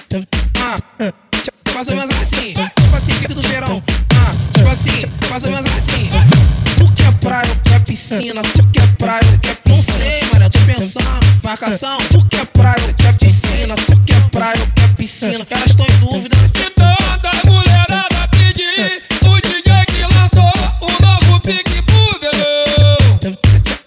Mais ou menos assim, tipo assim, pique do verão. Tipo assim, mais ou menos assim. Tu quer praia, tu quer piscina, tu quer praia, tu quer piscina. Não sei, mano, tô pensando, marcação. Tu quer praia, tu quer piscina, tu quer praia, tu quer piscina. Elas estão em dúvida. De tanta mulherada pedir, o DJ que lançou o novo pique pro verão.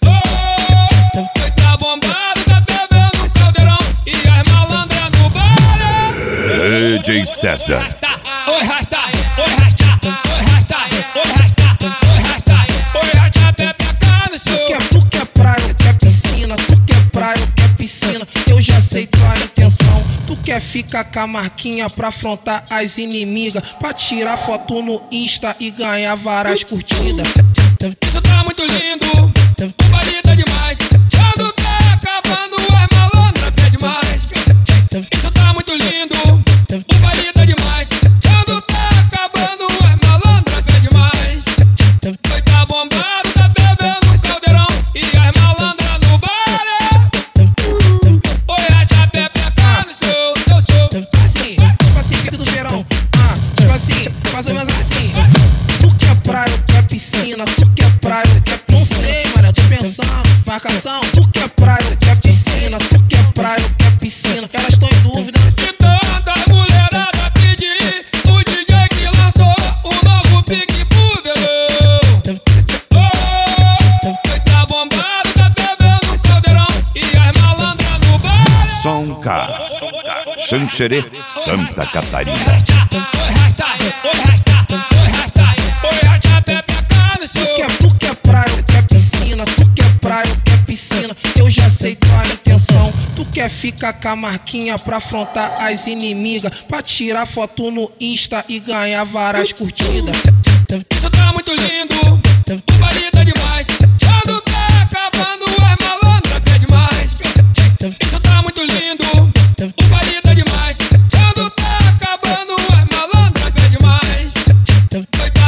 Tá bombado, tá bebendo caldeirão e as malandras no baile. DJ César. Oi, rasta, oi, rasta, oi, rasta, oi, rasta, oi, rasta, oi, rasta, bebe a cara no seu. Tu quer praia, tu quer piscina, tu quer praia, tu quer piscina. Eu já sei tua intenção. Tu quer ficar com a marquinha pra afrontar as inimigas, pra tirar foto no Insta e ganhar várias curtidas. Isso tá muito lindo, o baile tá demais. Quando tá acabando, as malandras pede mais. Isso tá muito lindo, o baile tá demais. Quando tá acabando, as malandras pede mais. Oi, tá bombado, tá bebendo caldeirão e as malandras no baile. Oi, racha, bebe a cara no show. Tipo assim, pique do verão. Tipo assim, mais ou menos assim. Tu quer praia, tu quer piscina, tu quer praia, tu quer piscina. Não sei, mano, tô pensando, marcação. Tu quer praia, tu quer piscina, tu quer praia, tu quer piscina. Elas estão em dúvida. De tanta mulherada pedir, o DJ que lançou o novo pique pro verão. Tá bombado, tá bebendo caldeirão e as malandras no baile. Som K. Xanxerê, Santa Catarina. Oi, rasta, oi, rasta, oi, rasta, oi, rasta, bebe a cara no seu. Tu quer praia, tu quer piscina, tu quer praia, tu quer piscina. Eu já sei tua intenção. Tu quer ficar com a marquinha pra afrontar as inimigas, pra tirar foto no Insta e ganhar várias curtidas. Isso tá muito lindo, o baile tá demais. Quando tá acabando, as malandras pede mais. Isso tá muito lindo, o baile tá demais. Quando tá acabando, as malandras pede mais. Oi,